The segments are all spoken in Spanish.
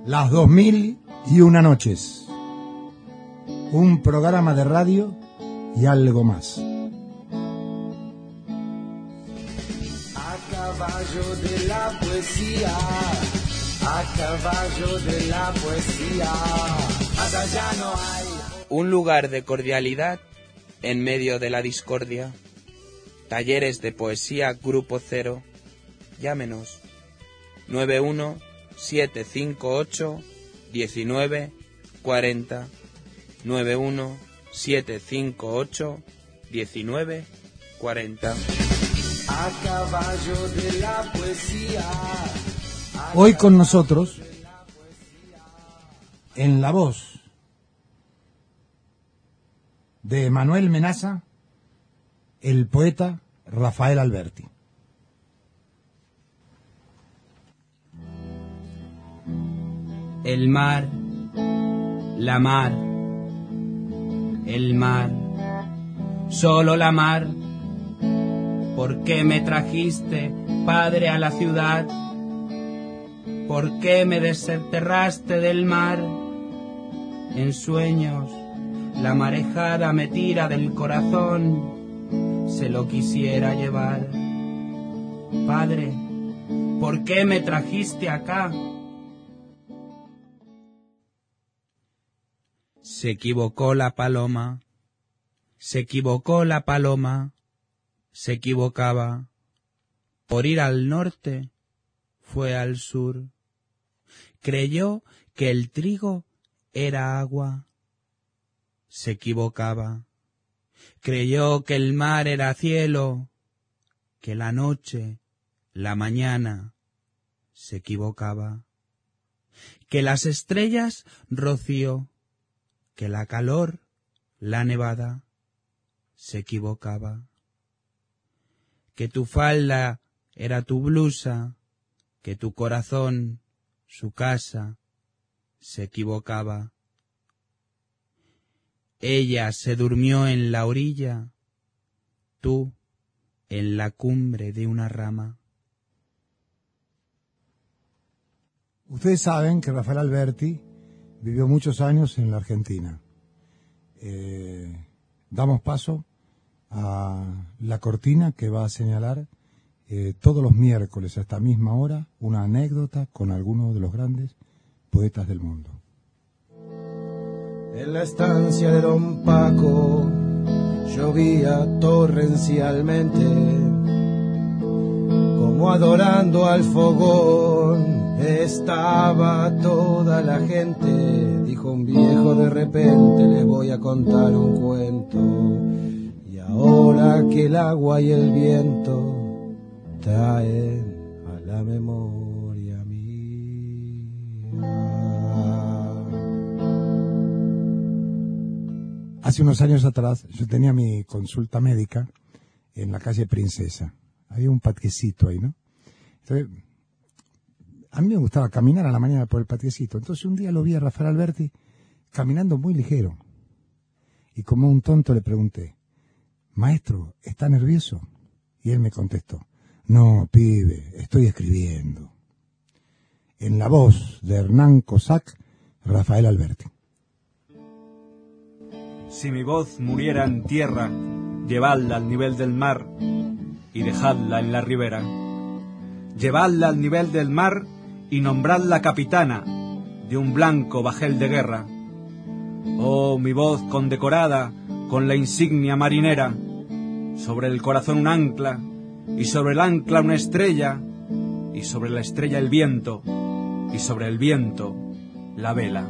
Las 2001 noches. Un programa de radio y algo más. A caballo de la poesía, a caballo de la poesía, más allá no hay. Un lugar de cordialidad en medio de la discordia. Talleres de poesía Grupo Cero. Llámenos 917581940 917581940. A caballo de la poesía. Hoy con nosotros, en la voz de Manuel Menaza, el poeta Rafael Alberti. El mar, la mar, el mar, solo la mar. ¿Por qué me trajiste, padre, a la ciudad? ¿Por qué me desenterraste del mar? En sueños, la marejada me tira del corazón, se lo quisiera llevar. Padre, ¿por qué me trajiste acá? Se equivocó la paloma, se equivocó la paloma, se equivocaba. Por ir al norte, fue al sur. Creyó que el trigo era agua, se equivocaba. Creyó que el mar era cielo, que la noche, la mañana, se equivocaba. Que las estrellas rocío, que la calor, la nevada, se equivocaba. Que tu falda era tu blusa, que tu corazón, su casa, se equivocaba. Ella se durmió en la orilla, tú en la cumbre de una rama. Ustedes saben que Rafael Alberti vivió muchos años en la Argentina. Damos paso a la cortina que va a señalar todos los miércoles a esta misma hora una anécdota con alguno de los grandes poetas del mundo. En la estancia de Don Paco llovía torrencialmente, como adorando al fogón estaba toda la gente. Dijo un viejo de repente: le voy a contar un cuento, y ahora que el agua y el viento traen a la memoria mía. Hace unos años atrás yo tenía mi consulta médica en la calle Princesa. Había un patiecito ahí, ¿no? Entonces, a mí me gustaba caminar a la mañana por el patiecito. Entonces un día lo vi a Rafael Alberti caminando muy ligero. Y como un tonto le pregunté: maestro, ¿está nervioso? Y él me contestó: no, pibe, estoy escribiendo. En la voz de Hernán Cossack, Rafael Alberti. Si mi voz muriera en tierra, llevadla al nivel del mar y dejadla en la ribera. Llevadla al nivel del mar y nombradla capitana de un blanco bajel de guerra. Oh, mi voz condecorada con la insignia marinera, sobre el corazón un ancla, y sobre el ancla una estrella, y sobre la estrella el viento, y sobre el viento la vela.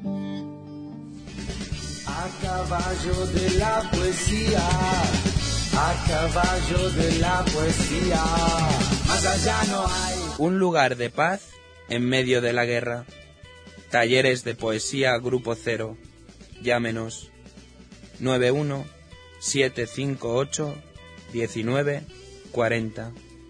A caballo de la poesía, a caballo de la poesía, más allá no hay. Un lugar de paz en medio de la guerra. Talleres de poesía Grupo Cero. Llámenos 917581940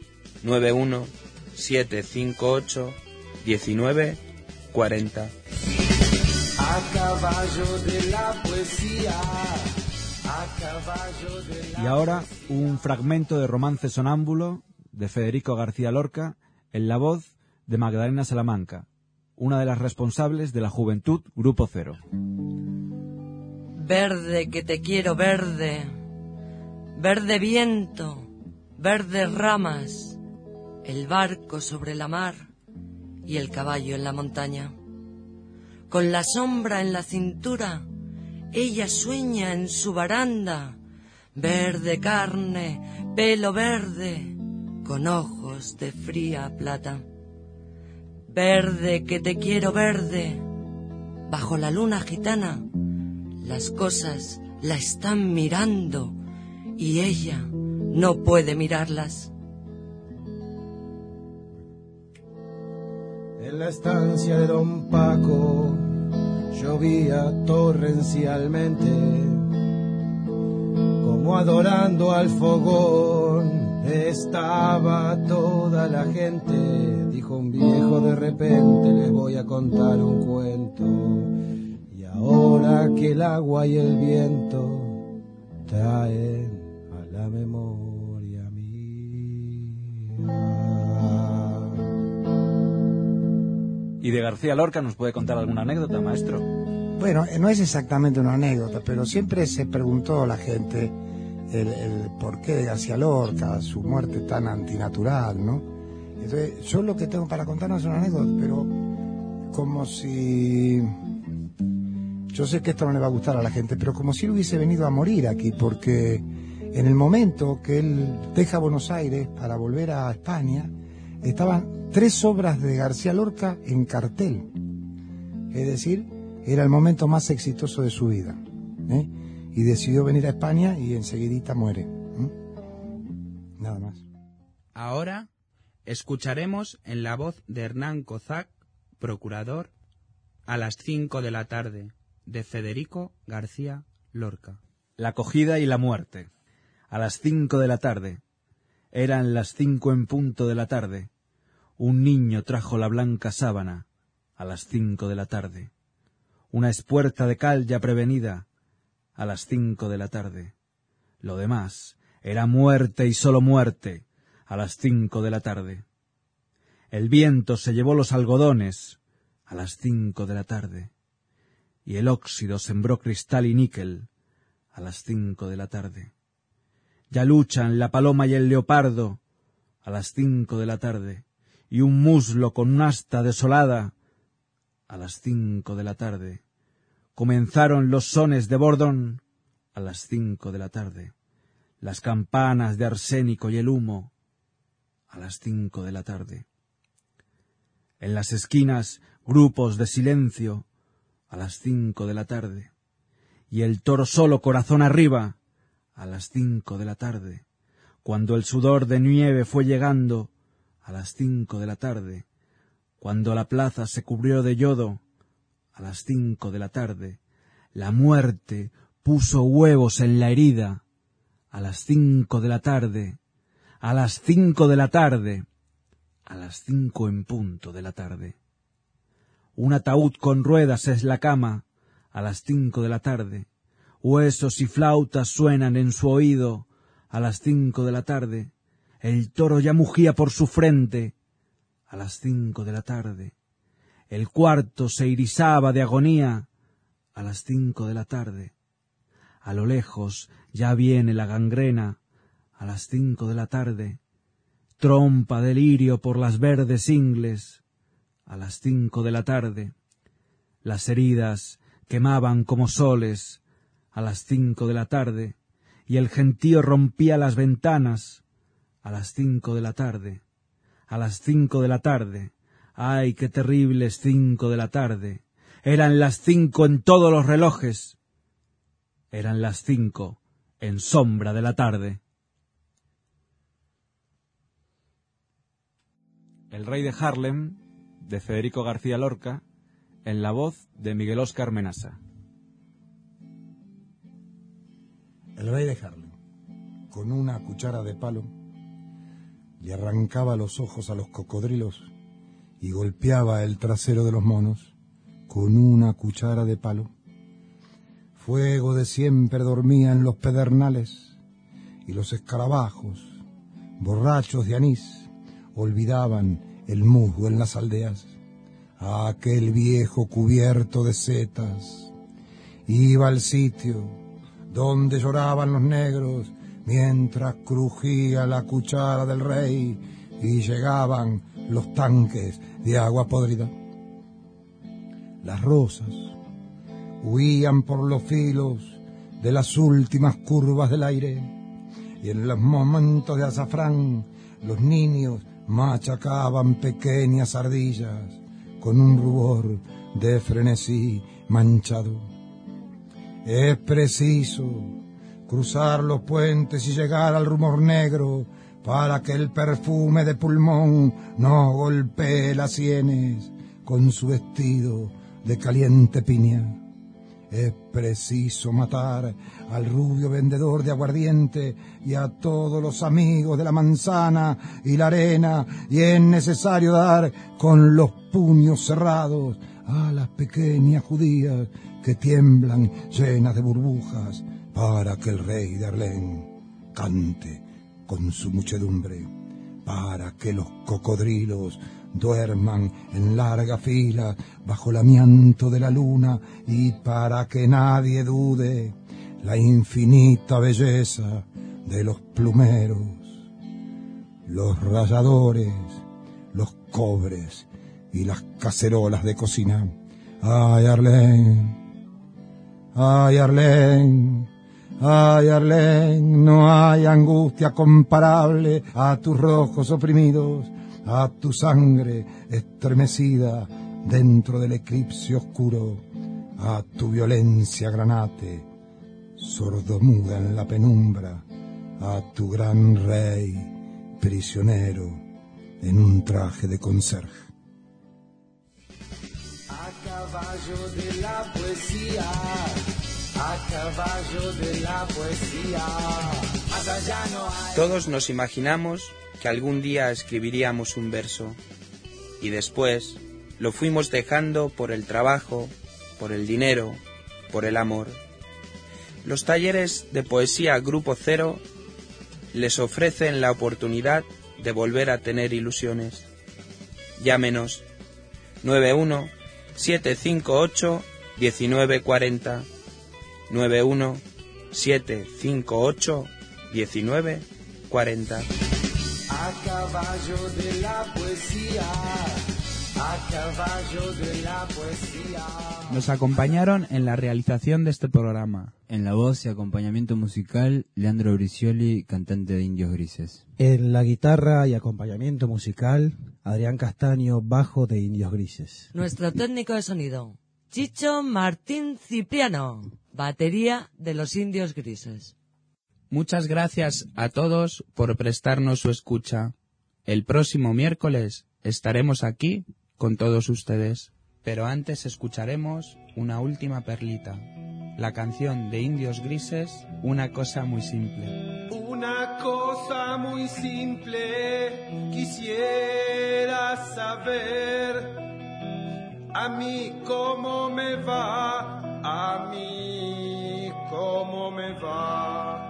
917581940. A caballo de la poesía, a caballo de la... Y ahora un fragmento de Romance Sonámbulo de Federico García Lorca en la voz de Magdalena Salamanca. una de las responsables de la Juventud Grupo Cero. Verde que te quiero verde, verde viento, verdes ramas, el barco sobre la mar y el caballo en la montaña. Con la sombra en la cintura, ella sueña en su baranda, verde carne, pelo verde, con ojos de fría plata. Verde que te quiero verde, bajo la luna gitana, las cosas la están mirando y ella no puede mirarlas. En la estancia de Don Paco llovía torrencialmente, como adorando al fogón estaba toda la gente. Dijo un viejo de repente, les voy a contar un cuento. Y ahora que el agua y el viento traen a la memoria mía. ¿Y de García Lorca nos puede contar alguna anécdota, maestro? Bueno, no es exactamente una anécdota, pero siempre se preguntó la gente el porqué de García Lorca, su muerte tan antinatural, ¿no? Entonces, yo lo que tengo para contar no es una anécdota, pero como si... Yo sé que esto no le va a gustar a la gente, pero como si él hubiese venido a morir aquí, porque en el momento que él deja Buenos Aires para volver a España, estaban 3 obras de García Lorca en cartel. Es decir, era el momento más exitoso de su vida, ¿eh? Y decidió venir a España y enseguidita muere, ¿eh? Nada más. Ahora escucharemos en la voz de Hernán Cozac, procurador, A las 5 de la tarde, de Federico García Lorca. La acogida y la muerte. A las 5 de la tarde. Eran las 5 en punto de la tarde. Un niño trajo la blanca sábana. A las 5 de la tarde. Una espuerta de cal ya prevenida. A las 5 de la tarde. Lo demás era muerte y solo muerte. A las 5 de la tarde. El viento se llevó los algodones. A las 5 de la tarde. Y el óxido sembró cristal y níquel. A las 5 de la tarde. Ya luchan la paloma y el leopardo. A las 5 de la tarde. Y un muslo con un asta desolada. A las 5 de la tarde. Comenzaron los sones de Bordón. A las 5 de la tarde. Las campanas de arsénico y el humo. A las 5 de la tarde. En las esquinas grupos de silencio. A las 5 de la tarde. Y el toro solo corazón arriba. A las 5 de la tarde. Cuando el sudor de nieve fue llegando. A las 5 de la tarde. Cuando la plaza se cubrió de yodo. A las 5 de la tarde. La muerte puso huevos en la herida. A las 5 de la tarde. A las 5 de la tarde. A las 5 en punto de la tarde. Un ataúd con ruedas es la cama. A las 5 de la tarde. Huesos y flautas suenan en su oído. A las 5 de la tarde. El toro ya mugía por su frente. A las 5 de la tarde. El cuarto se irisaba de agonía. A las 5 de la tarde. A lo lejos ya viene la gangrena. A las 5 de la tarde. Trompa de lirio por las verdes ingles. A las 5 de la tarde. Las heridas quemaban como soles. A las 5 de la tarde. Y el gentío rompía las ventanas. A las 5 de la tarde. A las 5 de la tarde. ¡Ay, qué terribles 5 de la tarde! Eran las 5 en todos los relojes. Eran las 5 en sombra de la tarde. El rey de Harlem, de Federico García Lorca, en la voz de Miguel Óscar Menasa. El rey de Harlem, con una cuchara de palo, le arrancaba los ojos a los cocodrilos y golpeaba el trasero de los monos con una cuchara de palo. Fuego de siempre dormía en los pedernales y los escarabajos, borrachos de anís, olvidaban el musgo en las aldeas. aquel viejo cubierto de setas. Iba al sitio donde lloraban los negros mientras crujía la cuchara del rey y llegaban los tanques de agua podrida. Las rosas huían por los filos de las últimas curvas del aire y en los momentos de azafrán los niños machacaban pequeñas ardillas con un rubor de frenesí manchado. Es preciso cruzar los puentes y llegar al rumor negro para que el perfume de pulmón no golpee las sienes con su vestido de caliente piña. Es preciso matar al rubio vendedor de aguardiente y a todos los amigos de la manzana y la arena, y es necesario dar con los puños cerrados a las pequeñas judías que tiemblan llenas de burbujas para que el rey de Arlén cante con su muchedumbre, para que los cocodrilos duerman en larga fila bajo el amianto de la luna y para que nadie dude la infinita belleza de los plumeros, los ralladores, los cobres y las cacerolas de cocina. ¡Ay, Arlén! ¡Ay, Arlén! ¡Ay, Arlén! No hay angustia comparable a tus rojos oprimidos, a tu sangre estremecida dentro del eclipse oscuro, a tu violencia granate, sordomuda en la penumbra, a tu gran rey prisionero en un traje de conserje. A caballo de la poesía, a caballo de la poesía, más allá no hay... Todos nos imaginamos que algún día escribiríamos un verso y después lo fuimos dejando por el trabajo, por el dinero, por el amor. Los talleres de poesía Grupo Cero les ofrecen la oportunidad de volver a tener ilusiones. Llámenos 91 758 1940 91 758 1940. A caballo de la poesía, a caballo de la poesía. Nos acompañaron en la realización de este programa. En la voz y acompañamiento musical, Leandro Bricioli, cantante de Indios Grises. En la guitarra y acompañamiento musical, Adrián Castaño, bajo de Indios Grises. Nuestro técnico de sonido, Chicho Martín Cipriano, batería de los Indios Grises. Muchas gracias a todos por prestarnos su escucha. El próximo miércoles estaremos aquí con todos ustedes. Pero antes escucharemos una última perlita. La canción de Indios Grises, Una cosa muy simple. Una cosa muy simple quisiera saber. A mí cómo me va, a mí cómo me va.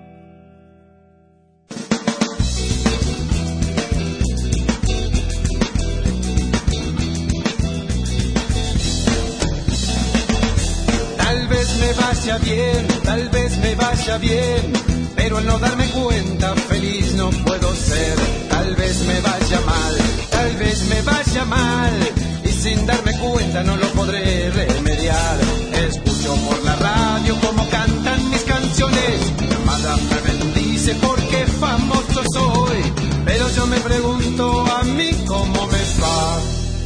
Tal vez me vaya bien, tal vez me vaya bien, pero al no darme cuenta feliz no puedo ser. Tal vez me vaya mal, tal vez me vaya mal, y sin darme cuenta no lo podré remediar. Escucho por la radio cómo cantan mis canciones, mi amada me bendice porque famoso soy, pero yo me pregunto a mí cómo me va.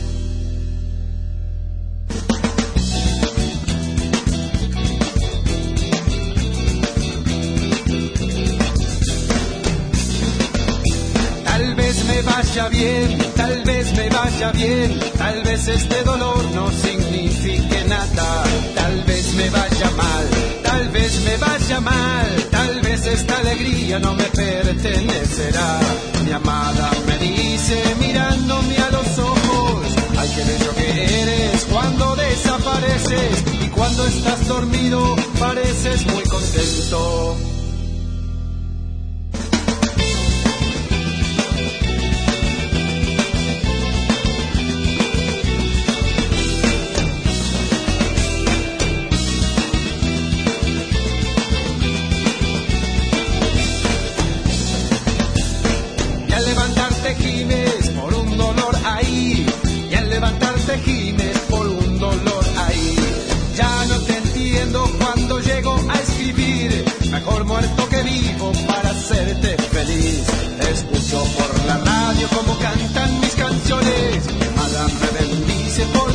Tal vez me vaya bien, tal vez me vaya bien, tal vez este dolor no signifique nada. Tal vez me vaya mal, tal vez me vaya mal, tal vez esta alegría no me pertenecerá. Mi amada me dice mirándome a los ojos, ay qué bello que eres cuando desapareces, y cuando estás dormido pareces muy contento. hice por